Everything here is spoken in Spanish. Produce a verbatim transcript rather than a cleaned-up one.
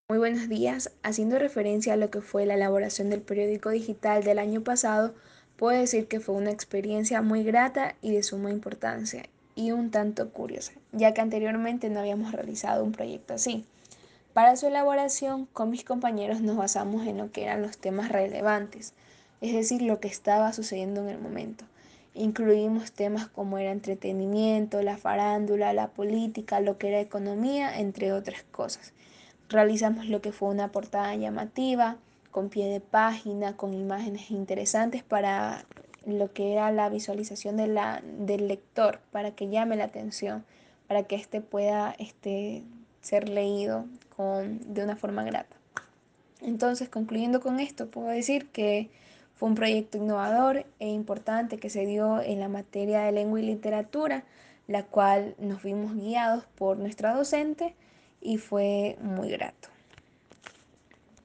Muy buenos días. Haciendo referencia a lo que fue la elaboración del periódico digital del año pasado, puedo decir que fue una experiencia muy grata y de suma importancia, y un tanto curiosa, ya que anteriormente no habíamos realizado un proyecto así. Para su elaboración, con mis compañeros nos basamos en lo que eran los temas relevantes, es decir, lo que estaba sucediendo en el momento. Incluimos temas como era entretenimiento, la farándula, la política, lo que era economía, entre otras cosas. Realizamos lo que fue una portada llamativa, con pie de página, con imágenes interesantes para lo que era la visualización de la, del lector, para que llame la atención, para que éste pueda este, ser leído con, de una forma grata. Entonces, concluyendo con esto, puedo decir que fue un proyecto innovador e importante que se dio en la materia de lengua y literatura, la cual nos vimos guiados por nuestra docente y fue muy grato.